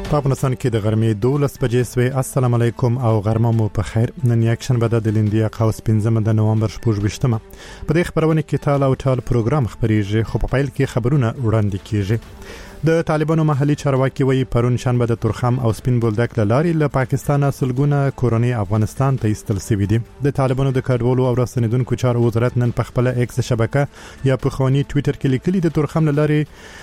په افغانستان کې د غرمې 12 بجې سوې. السلام علیکم او غرمه مو په خیر. نن یک شنبه د لیندیا قوس 15 د نوامبر 28مه. په دې خبرونه کې تال او ټال پروګرام خبريږي، خو په پیل کې خبرونه وړاندې کیږي. د طالبانو محلي چارواکي وایي پرون شنبه د تورخم او سپین بولدک لاري له پاکستان سلګونه کورونی افغانستان ته ایستل شوې دي. د طالبانو د کډوالو او رسنیدونکو چارو وزارت نن په خپل ایکس شبکه یا په خواني ټوئیټر کې لیکلي د تورخم لاري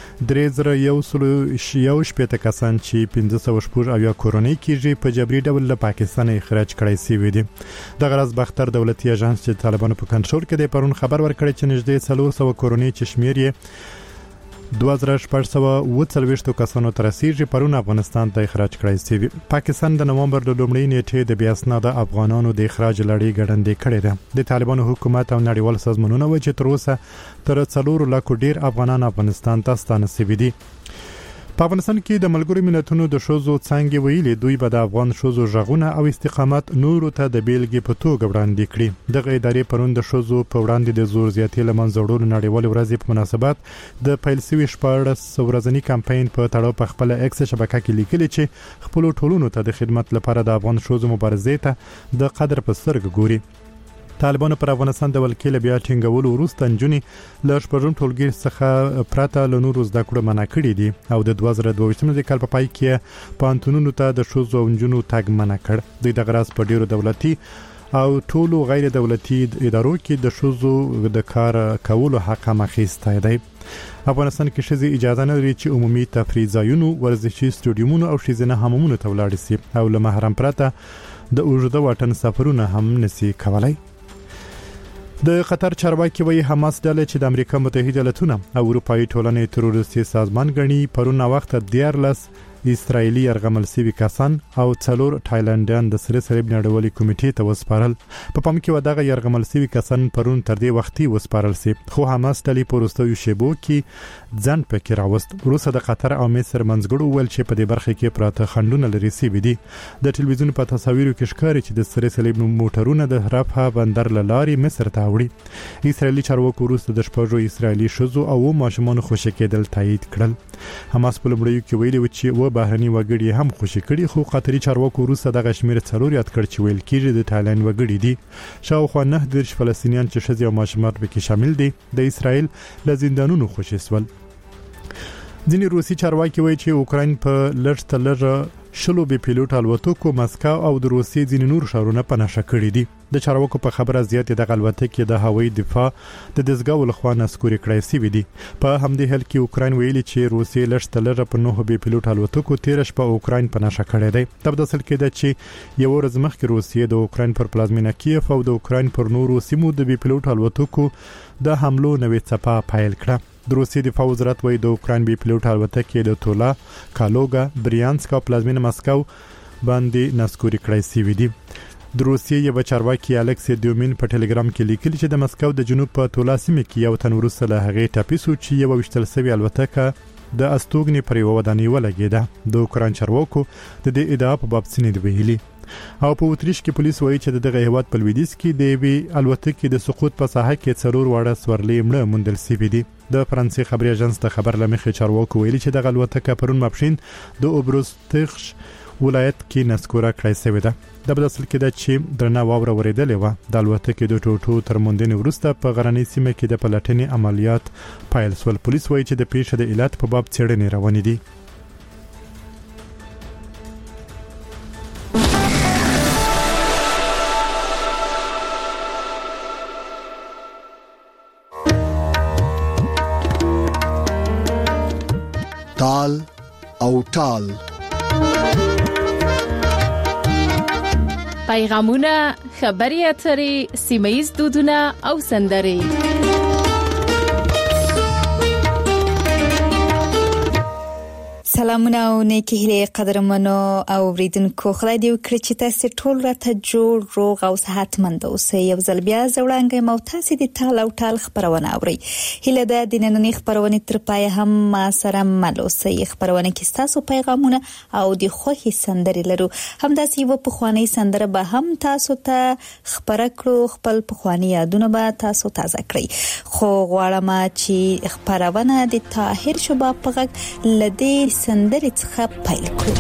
3,111 کسان چې 1500 او یا کورونی کېږي په جبري ډول له پاکستان اخراج کړای شوی دي. د غرض بختر دولتي اژانس چې طالبانو په کنټرول کې دی پرون خبر ورکړی چې نږدې 400 کورونی چې شمیر یې 2440 کسانو تر رسیدي پرون افغانستان ته اخراج کړای شوی. پاکستان د نوامبر د لومړۍ نیټې د بیاسناده افغانانو د اخراج لړۍ ګړندې کړې ده. د طالبانو حکومت او نړیوال سازمانونه و چې تر اوسه تر 4 لک ډیر افغانان افغانستان ته ستانه شوي دي. په افغانستان کې د ملګرو ملتونو د شوزو څنګه ویلي دوی به د افغان شوزو ژغونه او استقامت نورو ته د بیلګې په توګه وړاندې کړي. دغه ادارې پرون د شوزو په وړاندې د زور زیاتې لمنځه وړلو نړیوال ورځې په مناسبت د پیلسوي 14 ورځنی کمپاین په تړاو په خپل ایکس شبکه کې لیکلي چې خپل ټولونو ته د خدمت لپاره د افغان شوزو مبارزې ته د قدر په سترګه ګوري. طالبانو پر افغانستان د ولکې بیا ټینګولو وروسته نجونی له شپږم ټولګي څخه پراته له نورو زده کړو منع کړي دي او د 2022 کال په پای کې پانتونونو ته د شوزو ونجونو تګ منع کړ. د غراس په ډیرو دولتي او ټولو غیر دولتي ادارو کې د شوزو د کار کولو حق مخېسته دی. افغانستان کې شذي اجازه نه لري چې عمومي تفریح ځایونو، ورزشي سټوډیومونو او شذینه حمامونو ته ولاړ شي او له محرم پرته د اوږده واټن سفرونه هم نشي کولای. د قطر چارواکي وایي حماس ډله چې د امریکا متحده ایالاتونو او اروپאי ټولنې تروریستي سازمان غني پرون وخت 14 اسرایلی ارغمل سوي کسان او 4 تایلندیان د سره صلیب نړیوالي کمیټې ته وسپارل. په پام کې وداغه ارغمل سوي کسان پرون تر دې وختي وسپارل سي، خو حماس ډلې پروستوي شیبو کې ځان پکې راوست. روسه د قطر او مصر منځګړو ول چې په دې برخه کې پراته خندونه لري سي بي دي. د ټلویزیون په تصاویرو کې ښکاري چې د سره صلیب موټرونه د رفح بندر لاري مصر ته وړي. اسرایلی چارواکو روسه د شپږو اسرایلی شذو او ماشومان خوشی کېدل تایید کړل. حماس په لومړیو کې ویلي و چې بهرني وګړي هم خوشی کړي، خو قطري چارواکو روسه د غشمیر څلور یاد کړ چې ویل کېږي د تایلند وګړي دي. شاوخوا 9 فلسطینیان چې شذ او ماشومان به کې شامل دي د اسرائیل له زندانونو خوشی سول. ځینې روسي چارواکي وایي چې اوکراین په لږ شلو به پیلوټ الوتکو مسکو او د روسي ځینې نور ښارونه په نشه کړي دي. د چارواکو په خبره زیاتې د الوتکې د هوایي دفاع د دزګاو لخوا نسکوري کړای شوی دي. په همدې حال کې اوکراین ویلي چې روسي لږ په 9 به پیلوټ الوتکو 13 په اوکراین په نشه کړی دی. تر داسل کې د چې یو ورځ مخکې روسي د اوکراین پر پلازمینه کیف او د اوکراین پر نورو سیمو د به پیلوټ الوتکو د حملو نوې څپه پایل کړه. د روسي دفاع وزارت وایي د اوکراین به پیلوټ الوتکې د تولا، کالوګا، بریانسک او پلازمینه مسکو باندې نسکوري کړای شوی دي. د روسي یو چارواکي الکس دیومین په ټلګرام کې لیکلي چې د مسکو د جنوب په تولا سیمه کې یو تن ورسره له هغه ټاپیسو چې یو وشتل سوي الوتکه د استوګنی پر یو ودانۍ ولګیده. د اوکراین چارواکو د دې ادعا په باب څه نه ویلي. او په اتریش کې پولیس وایي چې دغه هیواد په لویدیځ کې د وی الوتکې د سقوط په ساحه کې څلور وړه سورلې مړه موندل شوي دي. د فرانسې خبري اژانس ته خبر لمخې چارواکو ویلي چې دغه الوتکه پرون ماپښین د اوبروستخ ولایت کې نسکوره کړای شوې ده. د بداسل کې د چې درنه واوره ورېدلې و. د الوتکې د ټوټو تر موندنې وروسته په غرنۍ سیمه کې د پلټنې عملیات پیل شول. پولیس وایي چې د پیښې د علت په باب څېړنې روانې دي. تال او ټال پیغامونه، خبري اترې، سیمایي دودونه او سندري. سلامونه او نیکی هیله قدرمنو او اوریدونکو، خدای دې وکړي چې تاسو ټول راته جوړ روغ او صحتمند اوسئ. یو ځل بیا زوړانګې مو تاسو د تال او ټال خبرونه اوري. هیله ده د نننۍ خبرونه تر پای هم ما سره مل اوسئ. خبرونه کې تاسو پیغامونه او د خوښي سندري لرو. همداسې یو په خواني سندره به هم تاسو ته خبره کړو. خپل په خواني یادونه به تاسو تازه کړئ. خو غواړم چې خبرونه د طاهر شباب په غږ لدې سندرې څخه پیل کړو.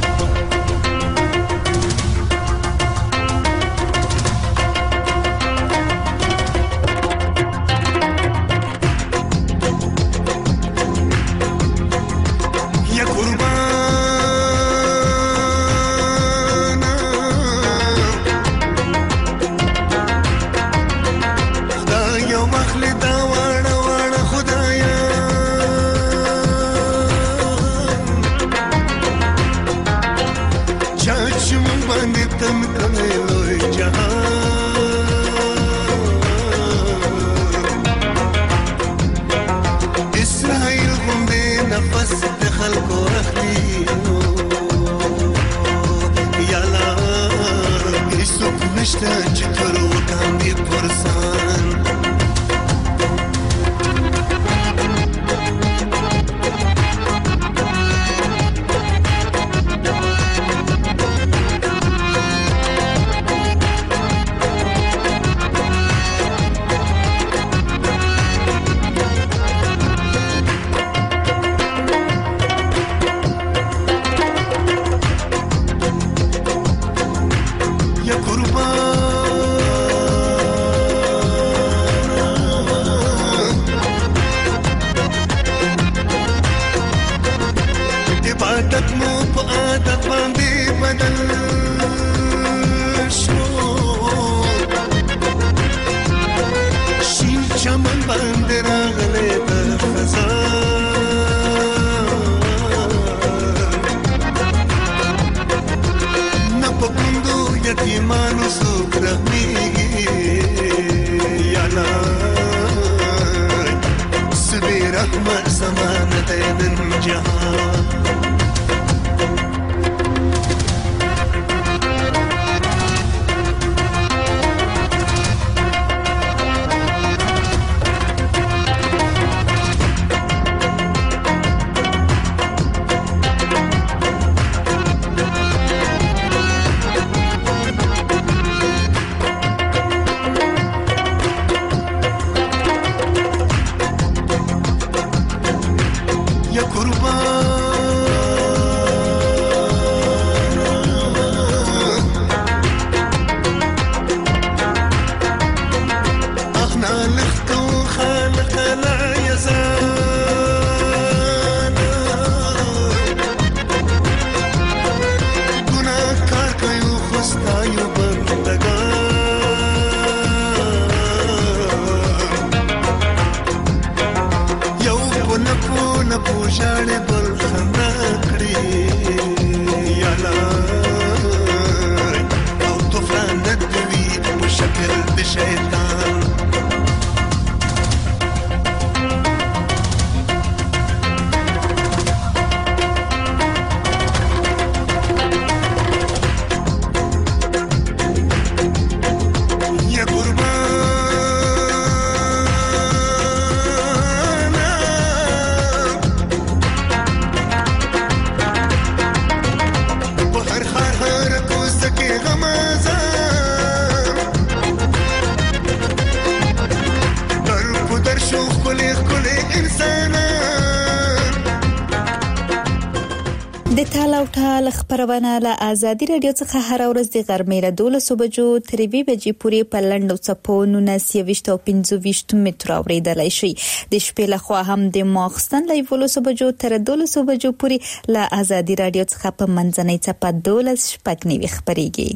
د تالاو ټال خبرونه له آزادي رادیو څخه هر ورځ د غرمې له 12 بجو تر 2 بجې پورې په لنډو څپو 19 او 25 متر اوریدلای شي. د شپې له خوا هم د ماخستن له 12 بجو تر 12 بجو پورې له آزادي رادیو څخه په منځنۍ څپه 12 شپږ خبريږي.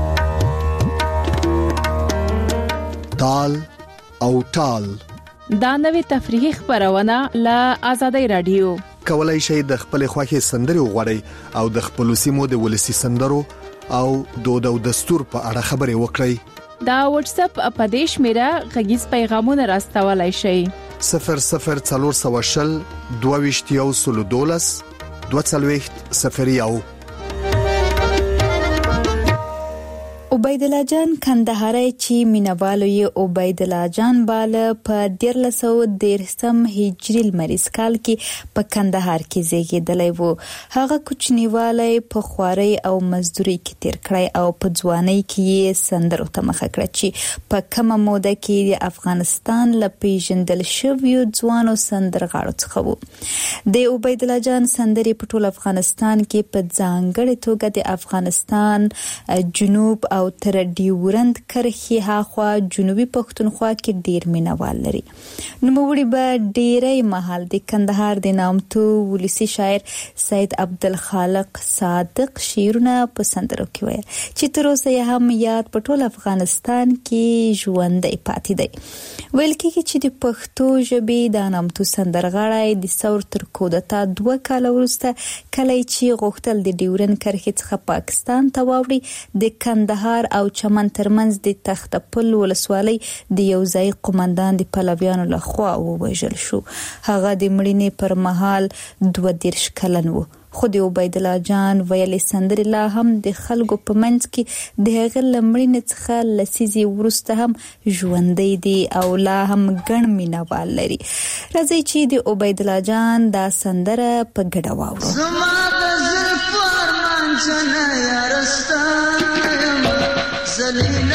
تال او ټال دا نوې تفریحي خبرونه له آزادي رادیو. کولای شئ د خپل خوښي سندري وغوړئ او د خپل سیمو د ولسی سندرو او دود او دستور په اړه خبري وکړئ. دا واتس اپ اپدیش میرا غږیز پیغامونه راستولای شئ. 0040 22 22 عبید الله جان کندهاری چې مینوالو یې عبید الله جان باله په 1313 هجری لمریز کال کې په کندهار کې زیږیدلی وو. هغه کوچنیوالی په خواري او مزدوري کې تیر کړی او په ځوانۍ کې یې سندرو ته مخه کړه چې په کومه موده کې د افغانستان له پیژندل شویو ځوانو سندرغاړو څخه وو. د عبید الله جان سندرې په ټول افغانستان کې په ځانګړې توګه د افغانستان جنوب او تر ډیورند کرښې هاخوا جنوبي پښتونخوا کې ډیر مینوال لري. نوموړي به ډیری مهال د کندهار د نامتو ولسی شاعر سید عبدالخالق صادق شعرونه په سندرو کې ویل چې تر اوسه یې هم یاد په ټول افغانستان کې ژوندی پاتې دی. ویل کېږي چې د پښتو ژبې د نامتو سندرغاړی د ثور تر کودتا 2 کال وروسته کله چې غوښتل د ډیورند کرښې څخه پاکستان ته واوړي د کندهار او چمن ترمنځ د تختپل ولسوالۍ د یو ځای قومندان د پلویانو لخوا ووژل شو. هغه د مړینې پر مهال 22 کلن و. خو د عبید الله جان ویلې سندرې لا هم د خلکو په منځ کې د هغه لمړینې څخه لسیزې وروسته هم ژوندۍ دي او لا هم ګڼ مینوال لري. راځئ چې د عبید الله جان دا سندره په ګډه واورو. زما د زلفو ارمان جنه یارستا زلیلا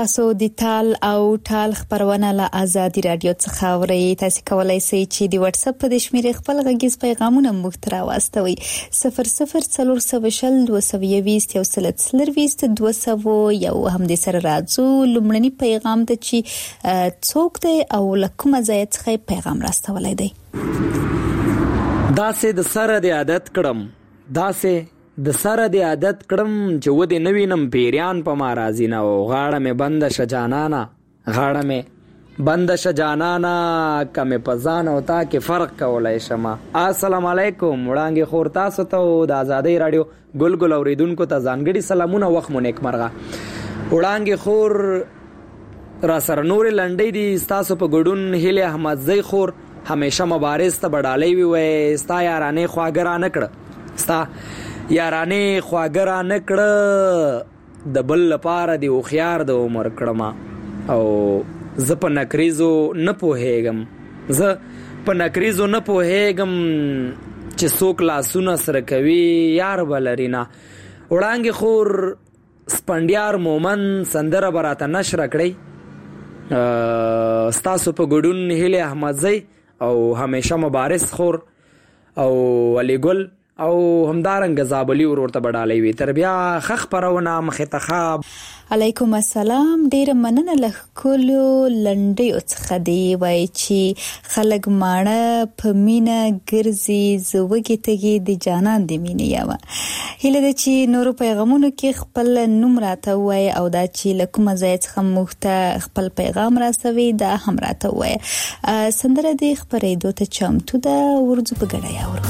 تاسو د ټال او ټال خبرونه له آزادي رادیو څخه اورئ. تاسو کولای شئ چې د واتس اپ په شمیرې خپل غږیز پیغامونه موږ ته راوستوئ 004020210202 یو هم د سره راځو. لومړنی پیغام ته چې څوک دی او لکه ځای څخه پیغام راستولای دی. داسې د سره د عادت کړم چې و دې نوینم پیریان په ما راځي نه او غاړه مې بند شه جانانا کمه پزان او تا کې فرق کولای شمه. السلام علیکم وړاندې خور تاسو ته د آزادۍ رادیو ګلګل اوریدونکو ته ځانګړي سلامونه وخت مو نیک مرغه. وړاندې خور را سره نور لنډې دي تاسو په ګډون هله احمد زئی خور همیشه مبارز ته بډالۍ وي ستا یارانه خواګرا نکړه د بل لپاره دی او خيار د عمر کړما او زه په نکریزو نه پوهېږم چې څوک لاسونه سره کوي یار بلرینا. وړاندې خور سپندیار مومن سندره براته نشر کړی ستاسو په ګډون هله احمد زئی او همیشه مبارز خور او علي ګل او همدارنګ زابلی ورته بډالۍ وي. تر بیا خخ پرونه مختخاب. علیکم السلام. ډیر مننه له کولو لنډي څخه دی وای چې خلک ماړه په مینا ګرځي زوګي تګي د جانان د مینې یاوه. هله د چې نور پیغامونو کې خپل نوم راته وای او دا چې لکه ځای څخه مخته خپل پیغام راستوي دا هم راته وای. سندره دی خبرې دوته چمتو دا ورځو په ګډه یاور.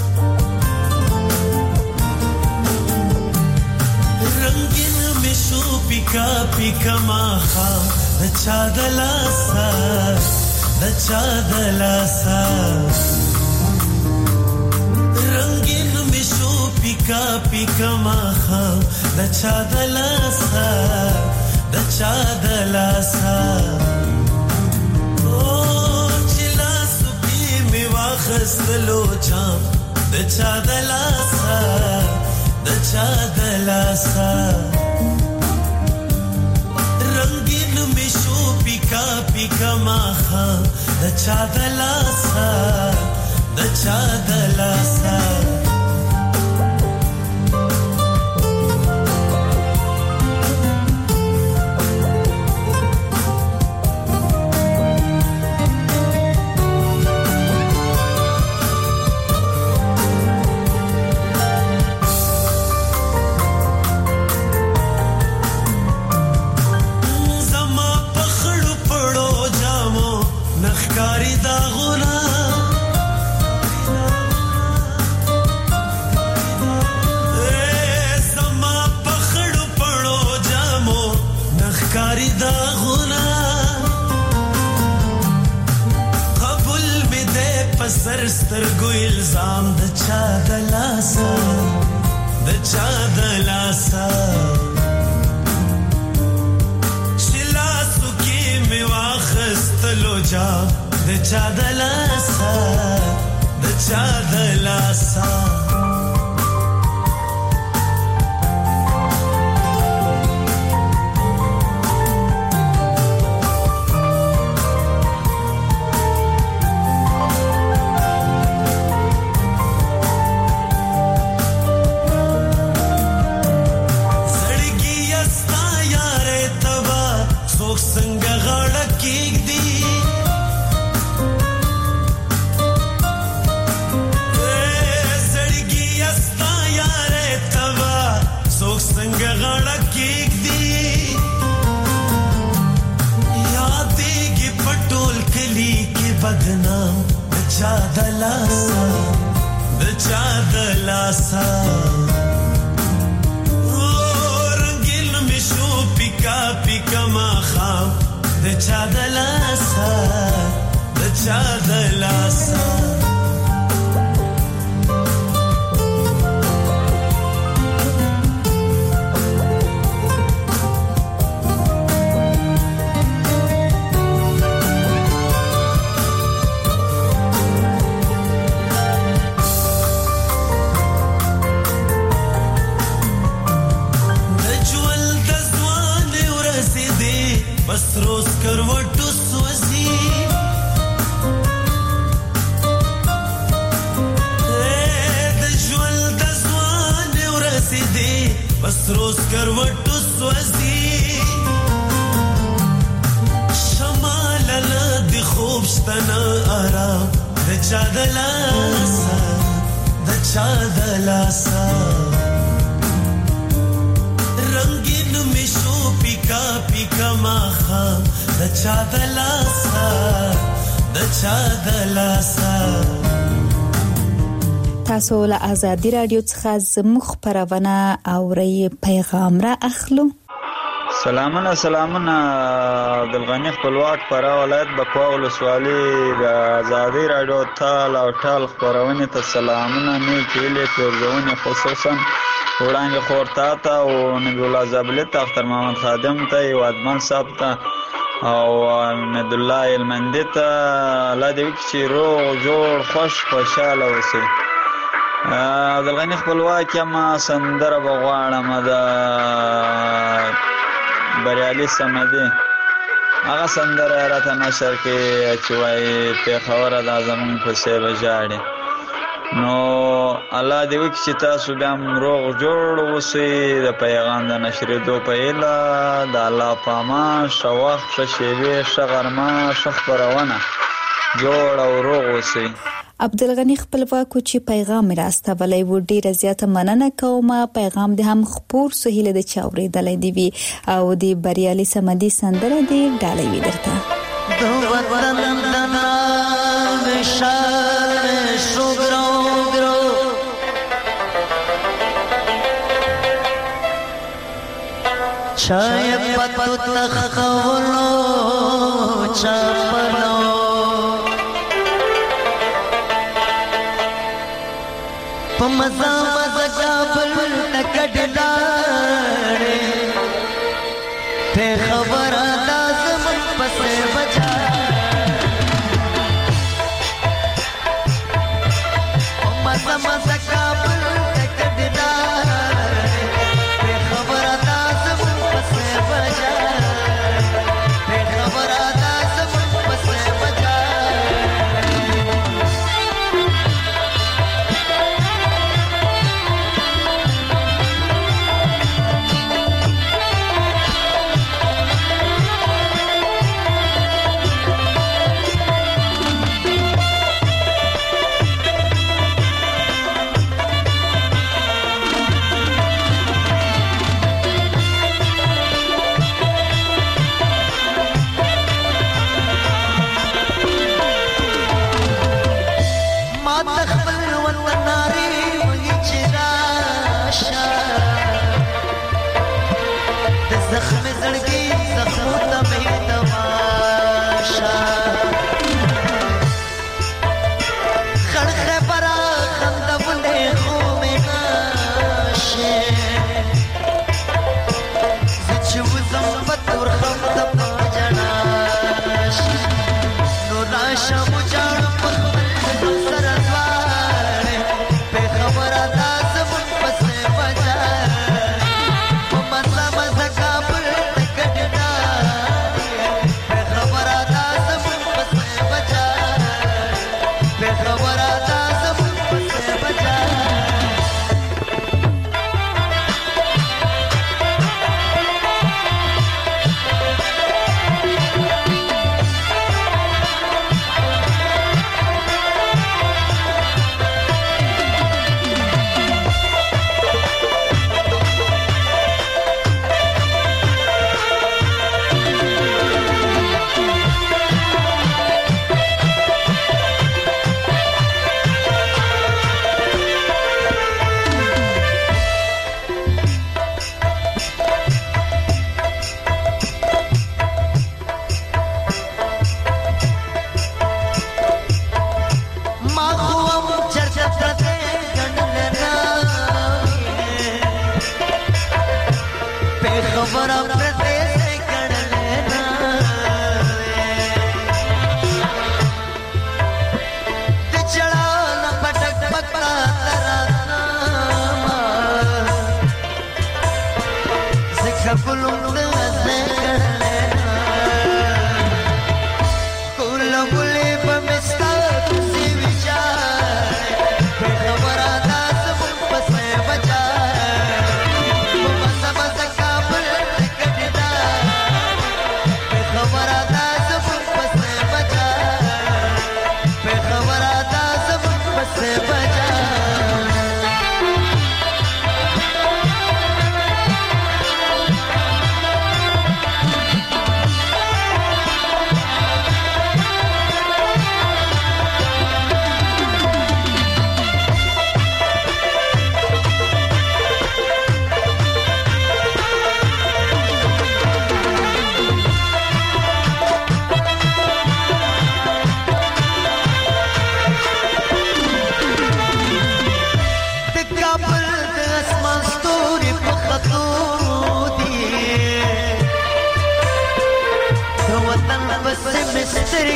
پیکا ماخا د چا دلاسا رنگین مشو پیکا ماخا د چا دلاسا او چلا سپی می واخستلو چام د چا دلاسا رنگین مشو پیکا ماخا د چا دلاسا سترګو الزام د چا دلاسا شلاسو کې می واخستلو جام د چا دلاسا بدنام د چا دلاسا رنگین مشو پیکا ماخا د چا دلاسا کروټو سوځي د ژوند د ځوان ورسېدې بس روز کروټو سوځي شمال د خوب شتنه آرام د چا د لاسه رنگین مشو پیکا پیکا ماخا د چا د لاسا تاسو له آزادي رادیو څخه زموږ خبرونه اورئ پیغام را اخلو. سلامونه عبدالغنی خپلواک پرا ولایت بکوا ولسوالي د آزادي رادیو تال او ټال خبرونه ته سلامونه نیک ویلې پرځونه خصوصا وړاندې خورتا ته او نبی الله زابلت اختر محمد خادم ته او ادمن صاحب ته او احمد الله المندی ته الله دې چې روغ جوړ خوشاله اوسئ. عبدالغنی خپلواک ما سندره بغواړم د بریالي سمدي هغه سندره راته نشر کې چې وایي په خبره د زمون په سیبه جاړي نو الله دې وکړي چې تاسو بیا روغ جوړ اوسئ د پیغام د نشریدو په اله د الله په امان ښه وخت ښه شیبې ښه غرمه ښه خپرونه جوړ او روغ اوسئ. عبدالغنی خپلواکو چې پیغام راستولی و ډیره زیاته مننه کوم. پیغام دې هم خپور سهیله د چاورېدلې دی وی او د بریالي سمدي سندره دې ډالۍ وی درته دو وطن دنا وشال شوګرو ګرو چای پتو تخولو چاپلو مزا کابل تکډلاړې ته خبر لازم پسې بچا مزا کابل تکډلاړې ته خبر لازم پسې بچا ته خبر لازم پسې بچا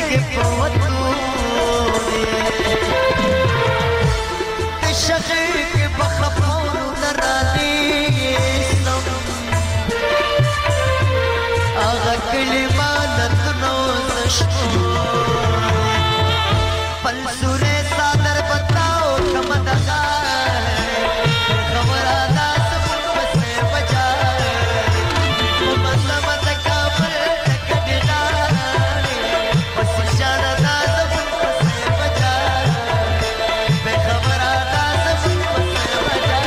کې پوتو د شخې کې بخپور دراني اسلام هغه کلمات نو زشتو پل سورې صادر بتاو کم دغه خبره دا سمون پسې بچا مطلب د کابل کډلا پس شان دا سمون پسې بچا به خبره دا سمون پسې بچا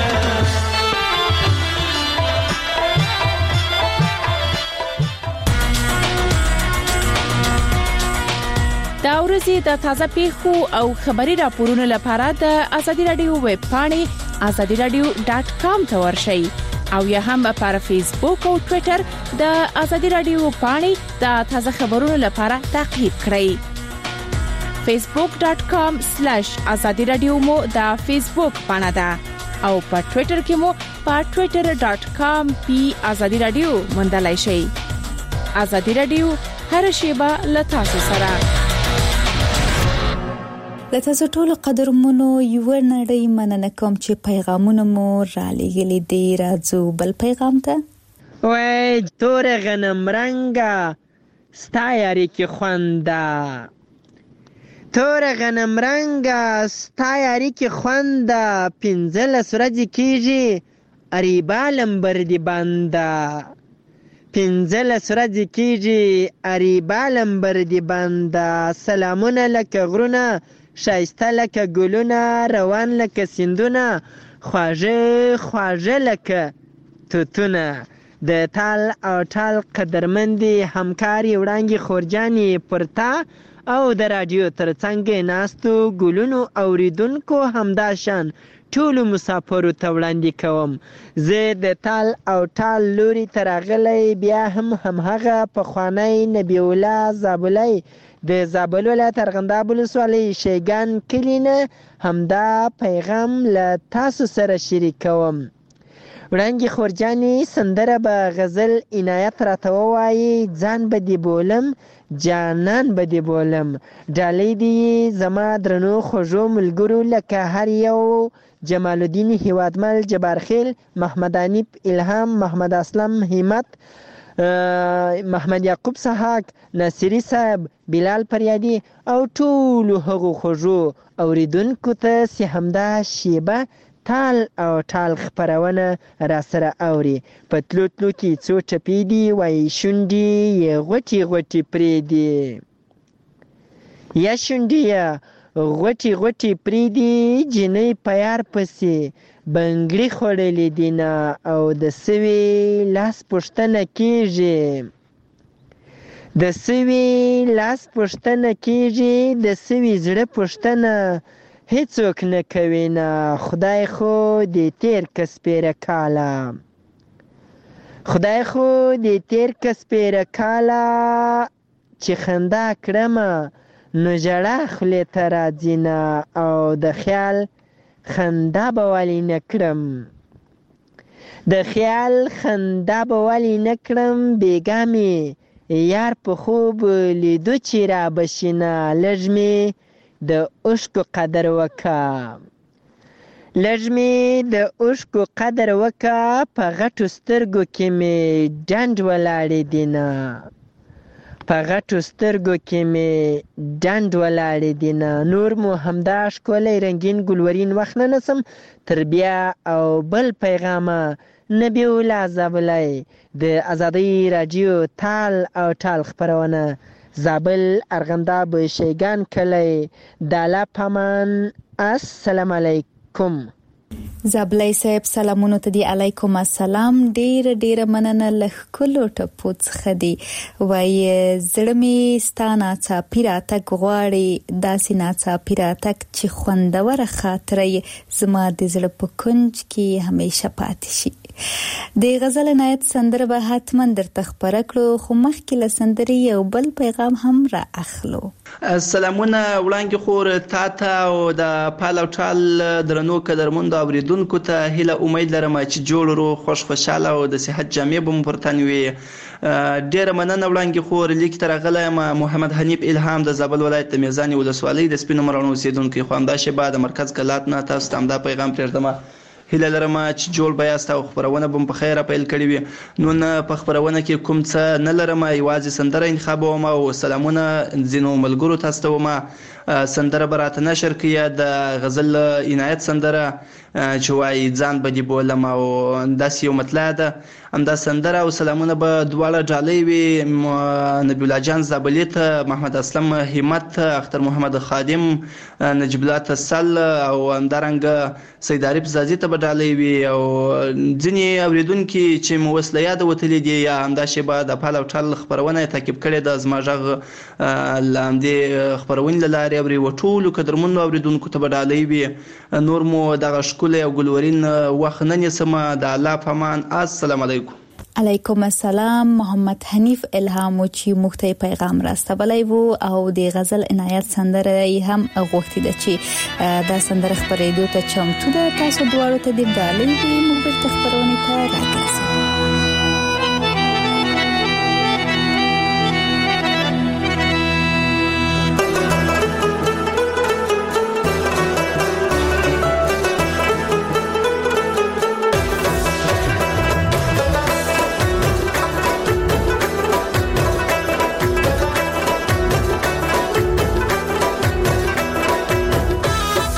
دا ورځې د تازه پیښو او خبري راپورونو لپاره د ازادي رادیو ویب پاڼې azadiradio.com ته ورشئ او یا هم پر فیسبوک او ټوئیټر د ازادي رادیو پاڼې د تازه خبرونو لپاره تعقیب کړئ. facebook.com/azadiradio مو د فیسبوک پاڼه ده او په ټوئیټر کې مو په twitter.com/azadiradio موندلای شئ. ازادي رادیو هر شیبه له تاسو سره. لته ټولو قدرمنو یو نړۍ مننه کوم چې پیغامونه مو را لېږلي دي. راځو بل پیغام ته. وای تور غنم رنگا ستا یاري کې خوندا تور غنم رنگا ستا یاري کې خوندا 15 ورځې کېږي اریبا لمبر دی باندا 15 ورځې کېږي اریبا لمبر دی باندا سلامونه لکه غرونه شایسته لکه ګلونه روان لکه سیندونه خواږه خواږه لکه توتونه د تال او ټال قدرمندي همکاري وړانګي خورجاني پرتا او د رادیو ترڅنګ ناستو ګلونو اوریدونکو همداشان ټول مسافرو ته وړاندې کوم. زه د تال او ټال لوري ترغلې بیا هم هغه پخوانی نبی الله زابلای د زابل ولایت ارغنداب ولسوالۍ شیګان کلینه همدا پیغام له تاسو سره شریکوم. وړانګي خورجاني سندره به غزل عنایت راته ووایي ځان به دی بولم جانان به دی بولم ډالۍ دی زما درنو خوږو ملګرو لکه هر یو جمال الدین هیوادمل جبارخیل محمد انیب الهام محمد اسلم همت محمد یعقوب سحاق ناصری صاحب بلال پریادي او ټول هغو خوږو اوریدونکو ته سي همدا شیبه تال او ټال خبرونه را سره اوري پتلو تلو کې څو ټپې دي وای شونډې یې غوټي غوټي پرې دي یا شونډې یې غوټي غوټي پرې دي جنې پیار پسې بنګړي خوړلې دي نه او د سوي لاس پښتنه کېږي د سوي لاس پښتنه کېږي د سوي زړه پښتنه هیڅوک نه کوي نه خدای خو دې تیر کس پیره کاله خدای خو دې تیر کس پیره کاله چې خندا کړمه نو ژړا خولې ته راځي نه او د خیال خندا به ولې نه کړم د خیال خندا به ولې نه کړم بېګا مې یار په خوب لیدو چې را بشینه لږ مې د اوښکو قدر وکا لږ مې د اوښکو قدر وکا په غټو سترګو کې مې ډنډ ولاړې دي نه په غټو سترګو کې مې ډنډ ولاړې دي نه نور مو همدا ښکلی رنګین ګلورین وخت نه نسم تر بیا او بل پیغامه نبی الله زابلای د ازادي رادیو تال او ټال خبرونه زابل ارغنداب شیګان کلی دالا پامان السلام علیکم. زابلای صاحب سلامونه ته دی علیکم السلام ډیر مننه لخکلو ټپو څخه دی وای زړه می ستانه چا پیراته غواړي داسې نه چا پیراته چې خوندوره خاطرې زما د زړه په کنج کې همیشه پاتې شي. د غزل عنایت سندره به حتما درته خبره کړو، خو مخکې له سندرې یو بل پیغام هم را اخلو. سلامونه وړاندې خور تا ته او د پال او ټال درنو قدرمندو اوریدونکو ته هیله امید لرم چې جوړ روغ خوش خوشاله او د صحت جامې به مو پر تن وي. ډیره مننه وړاندې خور. لیک تر غلی محمد حنیف الهام د زابل ولایت د میزان ولسوالۍ د سپینو مرانو اوسیدونکو خو همدا شیبه د مرکز کلات نه تاسو ته همدا پیغام پرېږدم. هیله لرم چې جوړ به یاست او خبرونه به په خیره پیل کړي وي. نو نه په خبرونه کې کوم څه نه لرم، یوازې سندره انتخابوم او سلامونه ځینو ملګرو تاسو ته وم. سندره به راته نشر کړي د غزل عنایت سندره چې وایي ځان به دې بولم او داسې یو مطلع ده. همدا سندره او سلامونه به دواړه ډالۍ وي نبی الله جان زابلي ته، محمد اسلم همت، اختر محمد خادم، نجیب الله تسل او همدارنګه سید عارف زازي ته به ډالۍ وي او ځینې اوریدونکي چې مو وسله یاد وتلي دي یا همدا شیبه د پال او ټال خبرونه تعقیب کړي د زما غږ لاندې خبرونه لاره اوري و ټول قدرمنو اوریدونکو ته به ډالۍ وي. نور مو دغه ښکلی او ګلورین وخت نه نیسم. د الله په امان. السلام علیکم. علیکم السلام. محمد حنیف الهام چې مختي پیغام راستبلای وو او د غزل عنایت سندره هم غوښتي ده چې دا سندره خبرېدو ته چمتو ده. تاسو دواړو ته د ډالۍ دی موږ به خبرونه ته راځو.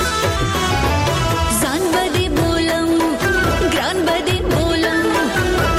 ځان بده بولم ګران بده بولم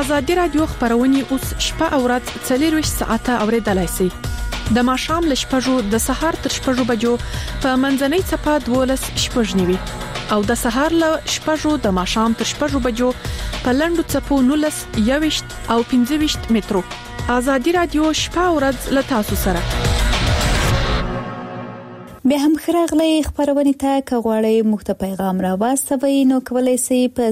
ازادي رادیو خبرونه اوس شپه او ورځ 24 ساعته اوریدلای شئ. د ماښام ل شپږو د سهار تر شپږو بجو په منځنۍ چپه 12 شپږنیوي او د سهار ل شپږو د ماښام تر شپږو بجو په لندو چپو 19 21 او 25 مترو. ازادي رادیو شپه او ورځ ل تاسو سره. بیا هم خراغلی خبرونه ته کغواړی مخته پیغام را واستوي نو کولای شئ په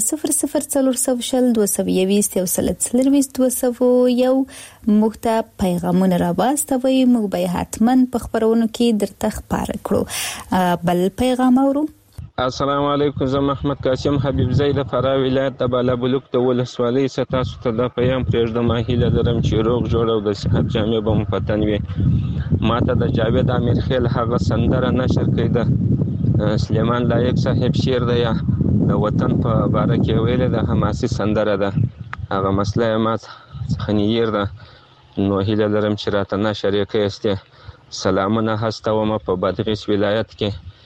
004022 یو مخته پیغامونه را واستوي موږ به حتما په خبرونو کې درته خبر کړو. بل پیغام اورو. السلام علیکم، زه محمد قاسم حبیب زید فرا ولایت د بالابلوک د ولسوالۍ ستاسو ته د پیغام پرېږدم. هیله لرم چې روغ جوړ او د صحت جامې به مو پتن وي. ماته د جاوید امیر خیل هغه سندره نشر کړې ده، سلیمان لایق صاحب شعر ده یا د وطن په باره کې ویل ده، حماسي سندره ده. هغه مسله ما څخه نیر ده، نو هیله لرم چې راته نشر یې کړئ. سلامونه هستوم په بادغیس ولایت کې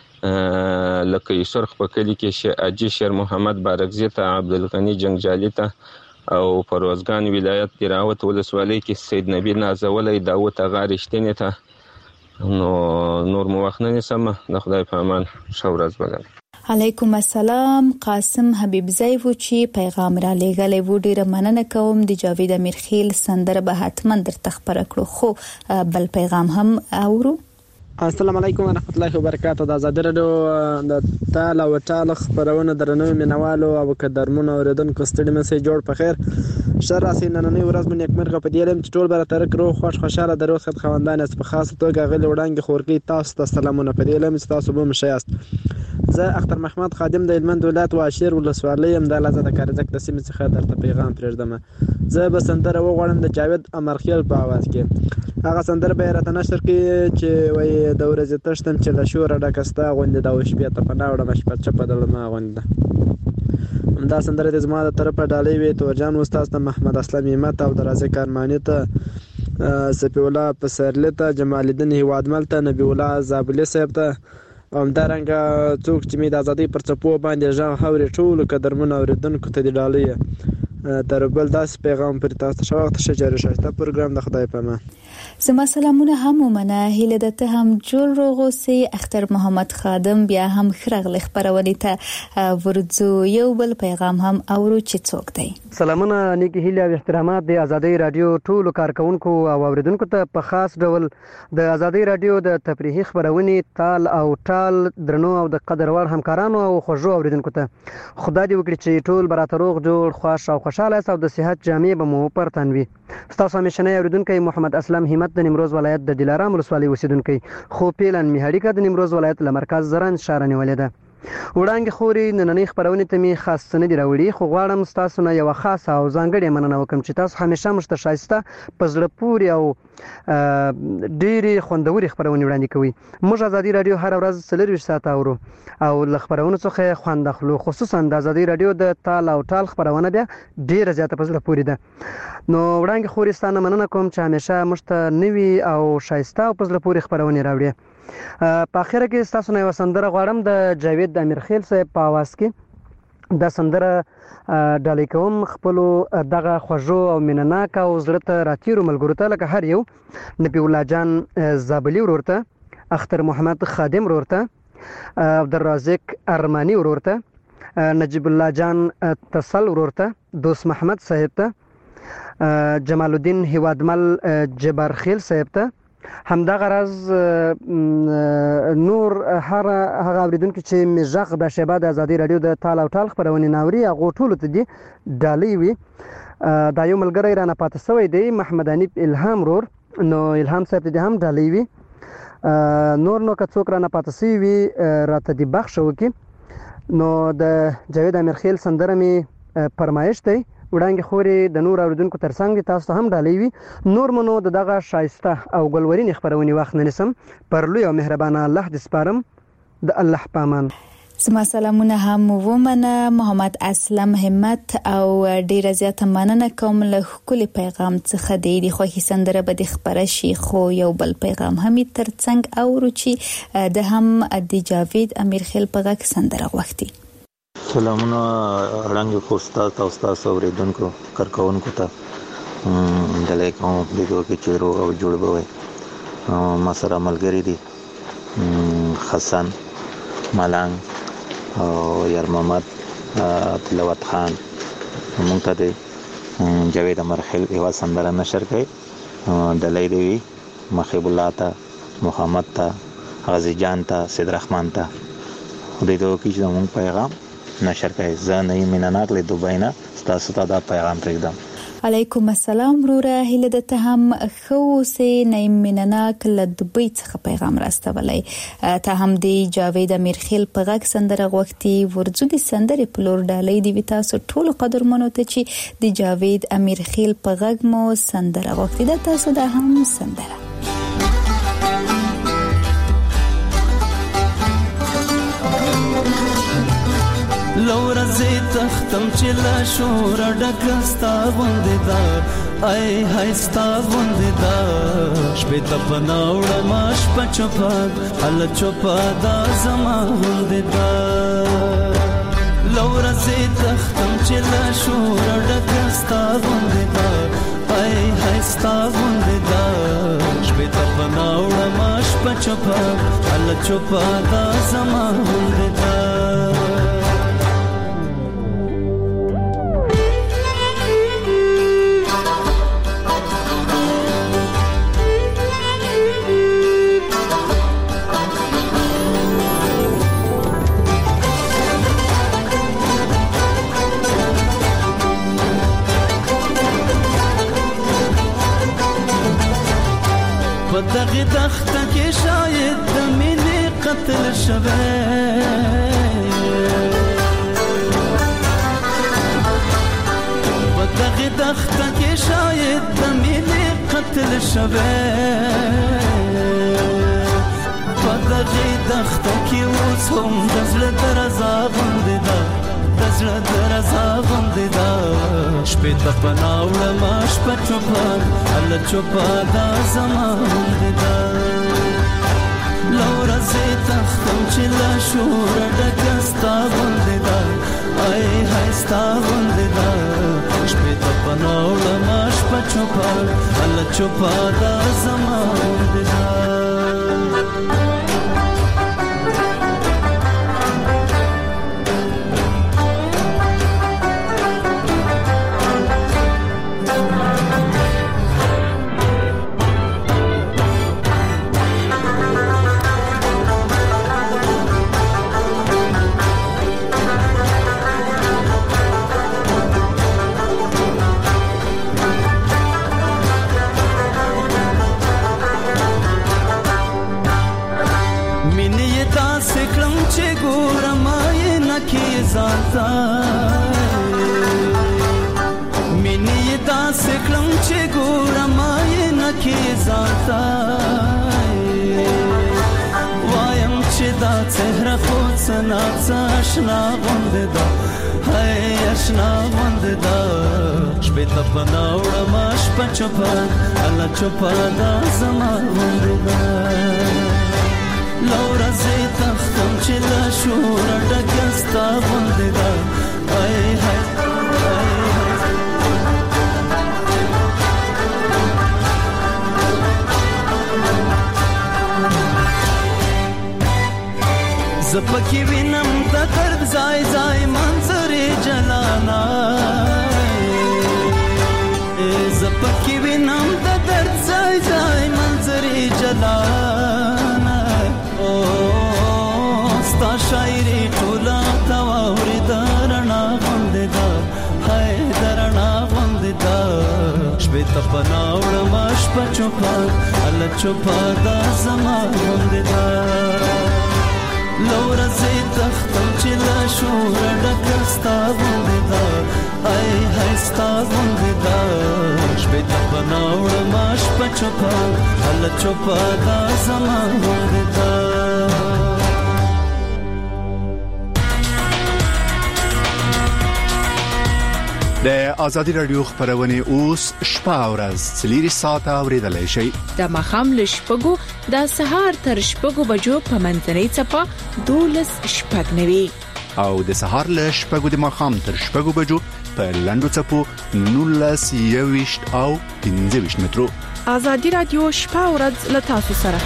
لکه یسرخ په کلی کې اجي شیر محمد بارکزی ته، عبدالغنی جنگجالي ته او پروازګان ولایت دراوت ولسوالۍ کې سید نبی نازولی داوود غارشتنی ته. نو نور مو وخت نه نیسم، د خدای په امان، ښه ورځ ولرئ. علیکم السلام. قاسم حبیب زئی و چې پیغام را لېږلی و، ډیره مننه کوم. د جاوید امیر خیل سندره به حتما درته خبره کړو. خو بل پیغام هم اورو. السلام علیکم ورحمۃ اللہ وبرکاتہ. د ازادي رادیو د تال او ټال خبرونه درنوي مینوالو او قدرمنو اوریدونکو ستړي مسي جوړ په خیر. شر راسي نننې ورځ مې نیکمرغه په دې لم چې ټول بر تر کړو خوشاله درو خد خوندان اس په خاصه توګه غل وړانګي خورګي تاسو ته سلامونه په دې لم چې تاسو به مشیاست. زه اختر محمد خادم د هلمند ولایت واشیر ولسوالۍ هم د لازم د کارزک د سیمې څخه درته پیغام پرېږدم. زه به سندره وغواړم د جاوید امرخیل په आवाज کې. هغه سندره به راته نشر کې چې وای د ورځې تشتم چې له شور ډکستا غوندې د شپې ته پناوړه مشپه چپه دلما غوندې. دا سندره د زما د طرفه ډالۍ وي توجان استاد ته محمد اسلام همت او درازه کارمانی ته سپی الله پسرلی ته جمال الدین هوادمل ته نبی الله زابلی صاحب ته همدارنګه څوک چې می د ازادۍ پر څپو باندې ژغ هوري ټول قدرمن اوریدونکو ته دی ډالۍ تر بل داس پیغام پر تاسو شوخت شجره شته پروګرام د خدای په امان. زما سلامونه هم ومنه. هیله ده ته هم جوړ روغوسي. اختر محمد خادم بیا هم خرغل خبرونه ته ورځو. یو بل پیغام هم اورو چې څوک دی. سلامونه نیکی هیله او احترامات د ازادۍ رادیو ټول کارکونکو او اوریدونکو ته په خاص ډول د ازادۍ رادیو د تفریحي خبرونه تال او ټال درنو او د قدر وړ همکارانو او خوږو اوریدونکو ته خدای دې وکړي چې ټول برات روغ جوړ خوښ او خوشاله او د صحت جامې به مو پرتن وي. تاسو همیشنه اوریدونکو محمد اسلام همت د نیمروز ولایت د دلارام ولسوالۍ اوسیدونکو خو پیلن میهړی د نیمروز ولایت له مرکز زرن شهر نیولې ده. وړاندې خوري نننې خبرونه ته می خاص نه دی راوړي، خو غواړم تاسو نه یو خاصه او ځانګړې مننه وکم چې تاسو همیشه مشتشایسته پزړه پوري او ډېری خوندوري خبرونه وړاندې کوي. موږ ازادي رادیو هر ورځ 24 ساعت اورو او له خبرونو څخه خوند اخلو، خصوصا د ازادي رادیو د تال او ټال خبرونه بیا ډېر زیاته پزړه پوري ده. نو وړاندې خوري ستانه مننه کوم چې همیشه مشته نوي او شایسته او پزړه پوري خبرونه راوړي. په اخر کې تاسو نه وسندره غواړم د جاوید امیر خیل صاحب په आवाज کې د سندره ډالۍ کوم خپل دغه خوږو او مینناک او زړه ته راتیرو ملګرو ته لکه هر یو نبی الله جان زابلی ورورته، اختر محمد خادم ورورته، عبدالرازق ارمانی ورورته، نجیب الله جان تصل ورورته، دوست محمد صاحب ته، جمال الدین هوادمل جبار خیل صاحب ته، همدغه راز نور هغه اوریدونکو چې مزغ د شباب د ازادي رادیو د تال او ټال خبرونه ناوري هغه ټول ته دي ډالۍ وي. دا یو ملګری رانه پاتې شوی دی محمد انیب الهام رور، نو الهام صاحب دې هم ډالۍ وي. نور نو که څوک رانه پاتې شوی وي راته دی بخښ وکي. نو د جاوید امیر خیل سندره می فرمایش دی وړاندې خوري د نور اوریدونکو ترڅنګ تاسو هم ډالۍ وي. نور منو دغه شایسته او ګلورین خبرونه وخت نه نسم پر لوی او مهربانه الله دې سپارم د الله پامان. زما سلامونه هم ومنه. محمد اسلم همت او ډیره زیاته مننه کوم له خپل پیغام څخه دی خوښی سندره به د خبره شي. خو یو بل پیغام هم ترڅنګ اورو چې د هم د جاوید امیر خیل په غږ سندره وختي. سلامونه وړاندې خو ستاسو او تاسو اوریدونکو کارکونکو ته دلته کوم د دوه کې چیرو او جوړ بوي ما سره ملګری دي حسن ملنګ او یار محمد تلاوت خان مونږ ته د جاوید مرحل یو سندره نشر کړي دلای دی محب الله ته محمد ته غازی جان ته سید رحمان ته خدای دې وکړي چې مونږ پیغام نشر کړي ځان یې مینانات له دوبای نه تاسو ته دا پیغام پرېږدم. علیکم السلام وروره هله د ته هم خو سه نیمننا کله دوبۍ څخه پیغام راستولای ته هم دی جاوید امیرخیل په غږ سندره غوښتي ورځو دي سندره پلور ډالۍ دی تاسو ټول قدرمنو ته چې دی جاوید امیرخیل په غږ مو سندره غوښتي د تاسو د هم سندره لورزه تختم چې لا شور ډکستا غوندې دا ای هايستا غوندې دا شپه ته بناوړ ماش پچپا ال چپا دا زما غوندې دا لورزه تختم چې لا شور ډکستا غوندې دا ای هايستا غوندې دا شپه ته بناوړ ماش پچپا ال چپا دا زما غوندې دا دغه دخته کې شاید د مینې قتل شوه دغه دخته کې شاید د مینې قتل شوه دغه دخته کې اوس هم د زړه درزا غوندې ده د زړه درزا غوندې ده شپې ته پناوړ ماش په چوپان ال چوپا دا زما غوندې ده لورزه تختم چې لا شور ډکستا غوندې ده ای هايستا غوندې ده شپې ته پناوړ ماش په چوپان ال چوپا دا زما غوندې ده زانتا منی دا سکلم چې ګورم یې نکي زانتا وایم چې دا څهره خو څنا آشنا غوندې دا هاي آشنا غوندې دا شپې ته پناوړ ماش پچپا الله چوپا دا زما غوندې دا لورزه تختم چې لا شور ډکستا غوندې دا ای هاي زپکی وینم د درد ځای ځای منظرې جلانا زپکی وینم د درد ځای ځای منظرې جلانا ستا شاعری ټولا تاوري درنا غوندې دا هاي درنا غوندې دا شپې ته پناوړ ماش په چوپا ال چوپا دا زما غوندې دا لورزه تختم چې لا شور ډکستا غوندې دا ای هايستا غوندې دا شپې ته پناوړ ماش په چوپا ال چوپا دا زما غوندې دا د ازادي رادیو خبرونه اوس شپه او ورځ 3 ساعته اوریدلای شئ د مخام لشپګو د سهار تر شپګو بجو په منځنۍ چپا 12 شپږ نوي او د سهار له 6 د ماښام تر 6 بجو په لنډو چپو 19 21 او 15 مترو. ازادي رادیو شپه او ورځ له تاسو سره.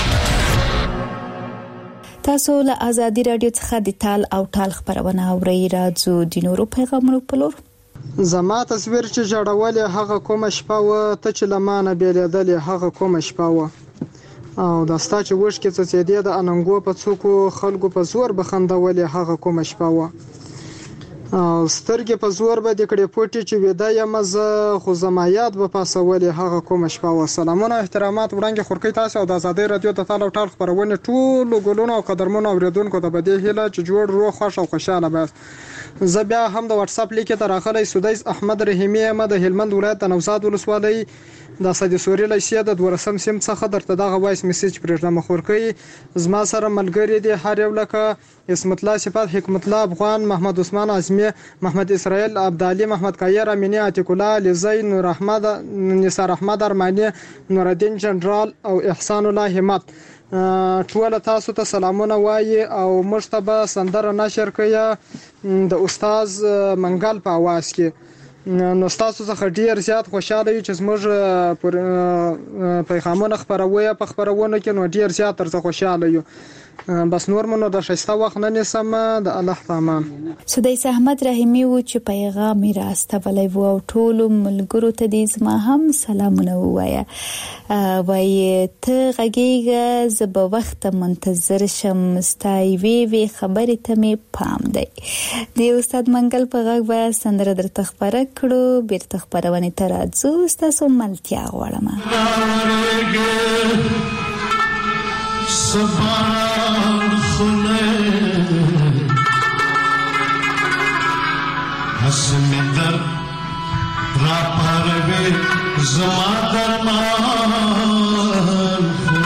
تاسو له ازادي رادیو څخه د تال او ټال خبرونه اورئ. راځو د نورو پیغامونو په لور. زما تصویر چې جوړولې هغه کومه شپه و، ته چې لمانه بیلیدلې هغه کومه شپه و، او داستا چې وښکې څڅېدې د اننګو په څوکو خلکو په زور بخندولې هغه کومه شپه و، او سترګې په زور به د کړې پوټې چې ویده یم زه، خو زما یاد به پاسولې هغه کومه شپه و. سلامونه احترامات وړاندې خورکۍ تاسو او د ازادۍ رادیو د تال او ټال خبرونه ټولو ګلونو او قدرمنو اوریدونکو ته به دې هیله چې جوړ روغ خوښ او خوشاله باست. زه بیا هم د واتس اپ لیکه ته راغلی سدیس احمد رحیمی یم د هلمند ولایت د نوزاد ولسوالۍ د سید سوري لیسې د 12 سیم څخه درته دغه وایس میسج پرېږدم. خورکۍ زما سره ملګری دي هر یو لکه اسمت الله صفات، حکمت الله افغان، محمد عثمان اعظمي، محمد اسرائیل عبدالي، محمد کایر امینی، عتیق الله لزی، نور احمد، نثار احمد ارمانی، نور الدین جنرال او احسان الله همت. ټول تاسو ته سلامونه وایي او موږ ته به سندره نشر کړئ د استاد منګل په आवाज کې. نو تاسو څخه ډیر زیات خوشاله یم چې زموږ پیغامونه خبروي په خبرونه کې، نو ډیر زیات تر خوشاله یم. بس نور منو د شایسته وخت نه نسم د الله پامان. سدیس احمد رحیمی و چې پیغام راستولای وو او ټول ملګرو ته دې زما هم سلامونه وایا. وای ته غږیږه زه به وخت منتظر شم، ستای وی خبرې ته می پام دی. د استاد منګل په غږ به سندره درته خبره کړو، بیرته خبرونه ته راځو. تاسو ملتیا غواړم. سبحان خونه حسن در را پروی زما درمان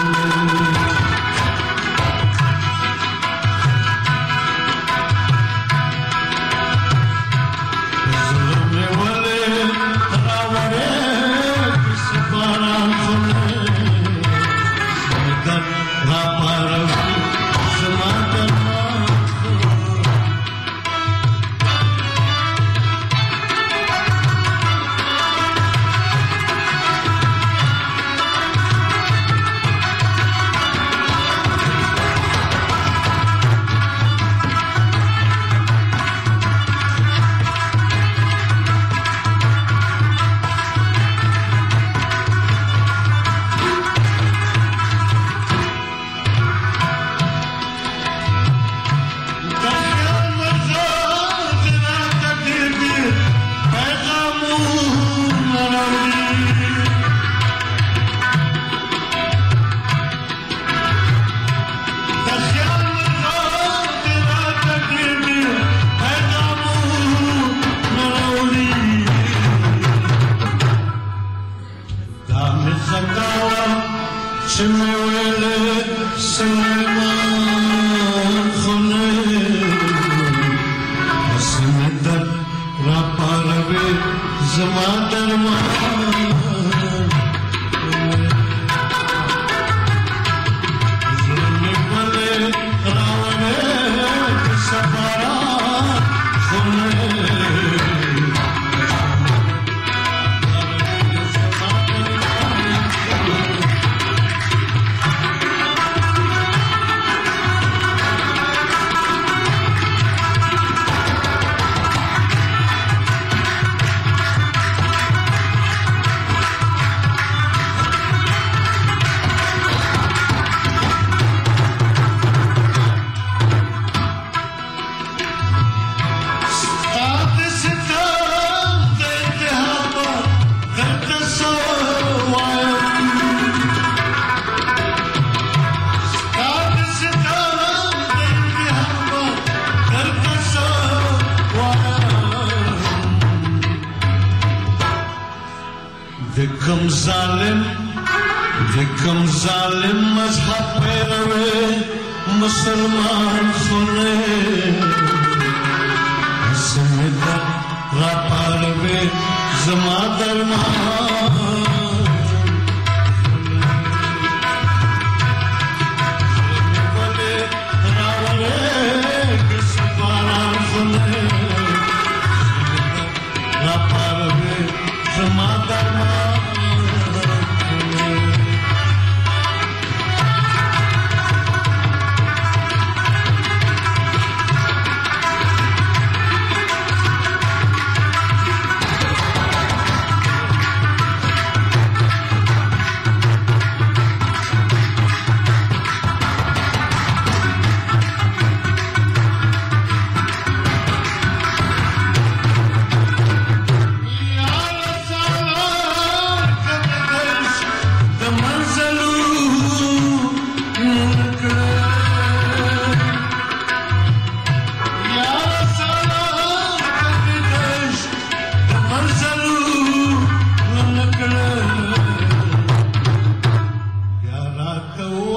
کم ظالم مذہب پہ روے مسلمان سنے حسن را پاروے زما درمان راولے کس بارا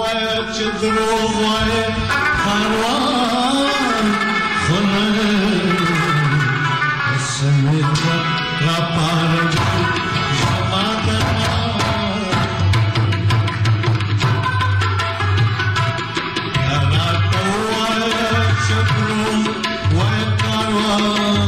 وای چې دروغ وای خروان خونه سمیت را پارجو زما درمان یارا تو وای چې دروغ وای خروان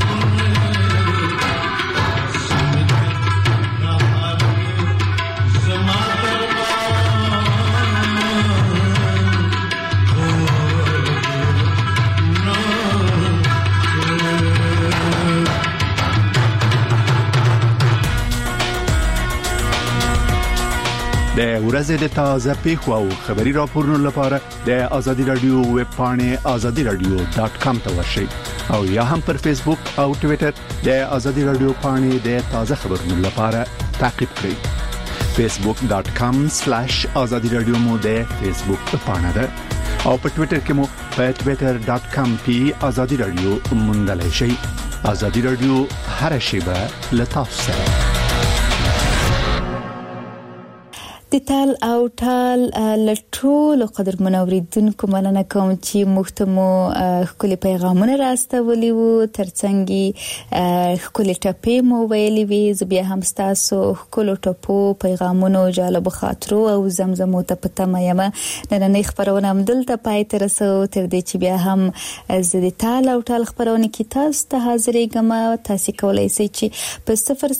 د ورځې د تازه پیښو او خبري راپورونو لپاره د ازادي رادیو ویب پاڼه azadiradio.com ته ورشئ او یا هم پر فیسبوک او ټوئیټر د ازادي رادیو پاڼه د تازه خبرونو لپاره تعقیب کړئ. facebook.com/azadiradio مو د فیسبوک پاڼه ده او په ټوئیټر کې مو په twitter.com/azadiradio موندلای شئ. ازادي رادیو هر شیبه لتاسو سره. د تال او ټال لټول قدر منوریدونکو مننه کوم چې مختمو خپل پیغامونه راستولي وو ترڅنګ خپل ټپې مو ویلي وي زبیا هم تاسو خپل ټپو پیغامونو جالب خاطرو او زمزمو ته پته مېما نن خبرونه هم دلته پای تر رسو تر دې چې بیا هم د تال او ټال خبرونه کې تاسو ته حاضرې ګما تاسو کولای شئ چې په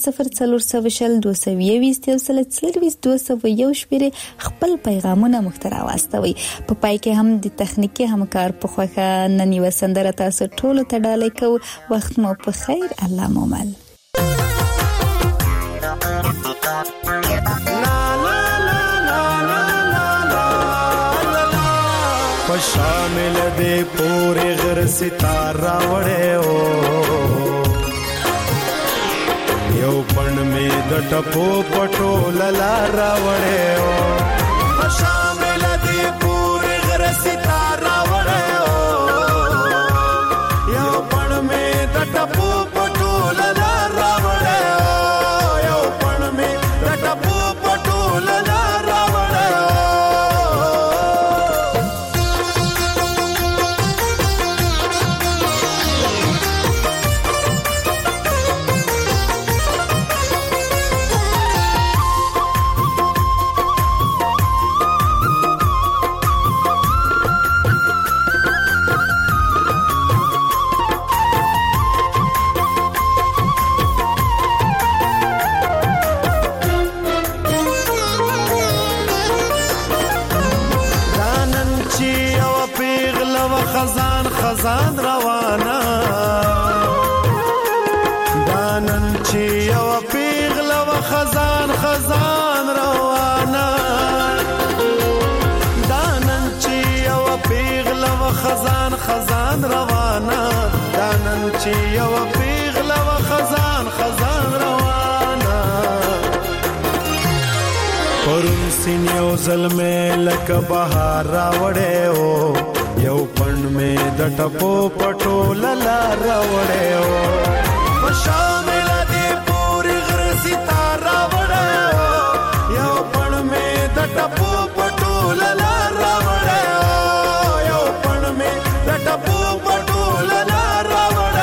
0040 یو شپره خپل پیغامونه محتوا واستوي په پای کې هم د تخنیکی همکار په خوخه نن یو سندره تاسو ټول ته ډالې کو وخت مو په خیر الله مومل شامل دې پورې غر ستاره وړې او یو پړ می د ټپو پټو للا راوړې او شامل دې پورې غر ستاره وړې او یو پړ می د ټپو پټو للا راوړې او یو پړ می د ټپو پټو للا راوړې خزان روانه دانن چې یو پیغله و خزان روانه دانن چې یو پیغله و خزان روانه دانن چې یو پیغله و خزان روانه پرون سین یو ظلمه لکه بهار راوړې او یو پړ می د ټپو پټو للا راوړې او شامل دې پوری غر ستاره راوړې او یو پړ می د ټپو پټو للا راوړې او یو پړ می د ټپو پټو للا راوړې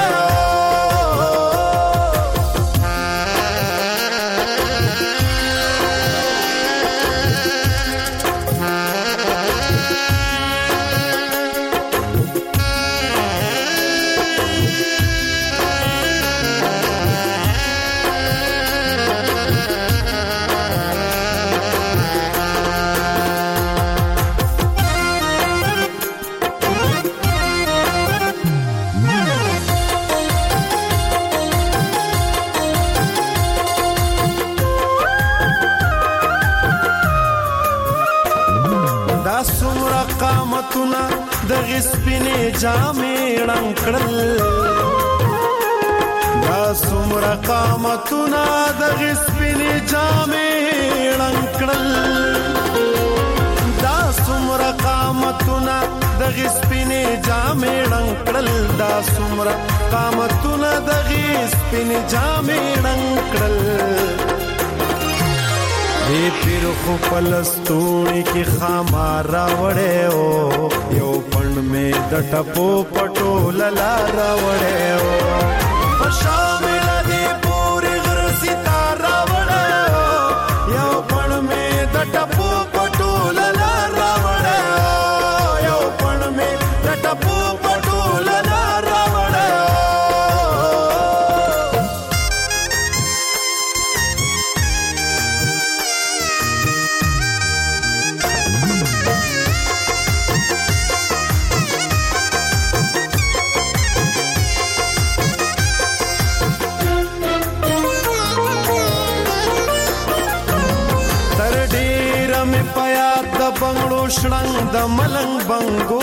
قامتونه د غسپینې جامې رنگ کړل دا څومره قامتونه د غسپینې جامې رنگ کړل دا څومره قامتونه د غسپینې جامې رنگ کړل دا څومره قامتونه د غسپینې جامې رنگ کړل دې پیر خو پلستونی کی خامار راوړې او یو پند می د ټپو پټو للا راوړې او شامل دې پوری غر ستاره راوړې او یو پند می د ټپو پټو للا راوړې او یو پند می د ټپو پټو للا راوړې بنگړو شړنګ د ملنګ بنګو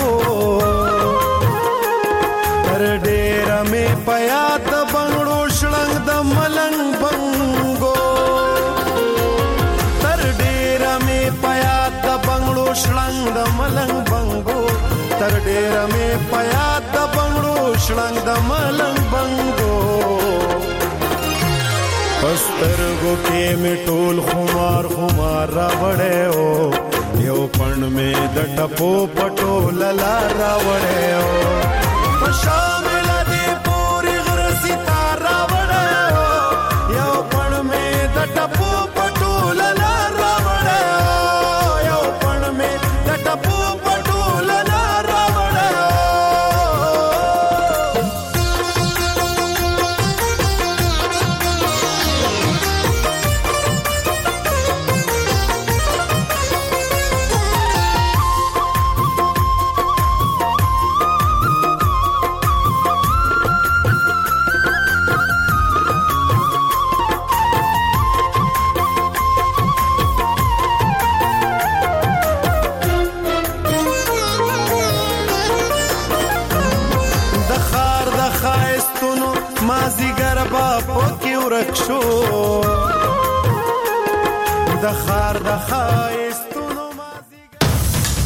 تر ډېر مې پیا د بنگړو شړنګ د ملنګ بنګو تر ډېر مې پیا د بنگړو شړنګ د ملنګ بنګو تر ډېر مې پیا د بنگړو شړنګ د ملنګ بنګو پسترګو کې مې ټول خمار خمار راوړې او یو پند می د ټپو پټو للا راوړې او شامل دې پوری غر ستاره راوړې او یو پند می د ټپو پټو للا راوړې او یو پند می د ټپو پټو للا راوړې مازیګر با پوکي ورکشو د خار د خایست